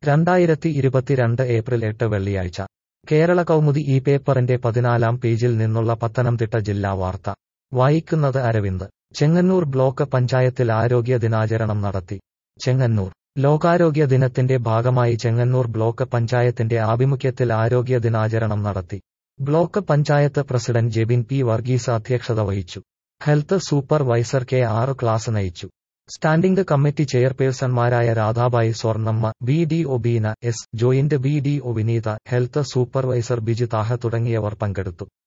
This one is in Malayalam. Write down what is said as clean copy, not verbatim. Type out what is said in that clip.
2022 ഏപ്രിൽ 8 വെള്ളിയാഴ്ച കേരള കൗമുദി ഈ പേപ്പറിന്റെ 14-ാം പേജിൽ നിന്നുള്ള പത്തനംതിട്ട ജില്ലാ വാർത്ത വായിക്കുന്നത് അരവിന്ദ്. ചെങ്ങന്നൂർ ബ്ലോക്ക് പഞ്ചായത്തിൽ ആരോഗ്യ ദിനാചരണം നടത്തി. ചെങ്ങന്നൂർ ലോകാരോഗ്യ ദിനത്തിന്റെ ഭാഗമായി ചെങ്ങന്നൂർ ബ്ലോക്ക് പഞ്ചായത്തിന്റെ ആഭിമുഖ്യത്തിൽ ആരോഗ്യ ദിനാചരണം നടത്തി. Block panchayat president Jebin P Varghese അധ്യക്ഷത വഹിച്ചു. Health supervisor K R. ക്ലാസ് നയിച്ചു. സ്റ്റാൻഡിംഗ് കമ്മിറ്റി ചെയർപേഴ്സൺമാരായ Radhabai Swarnamma, B D O. Beena S, joint B D O. Vineetha, health supervisor Biju Thaha തുടങ്ങിയവർ പങ്കെടുത്തു.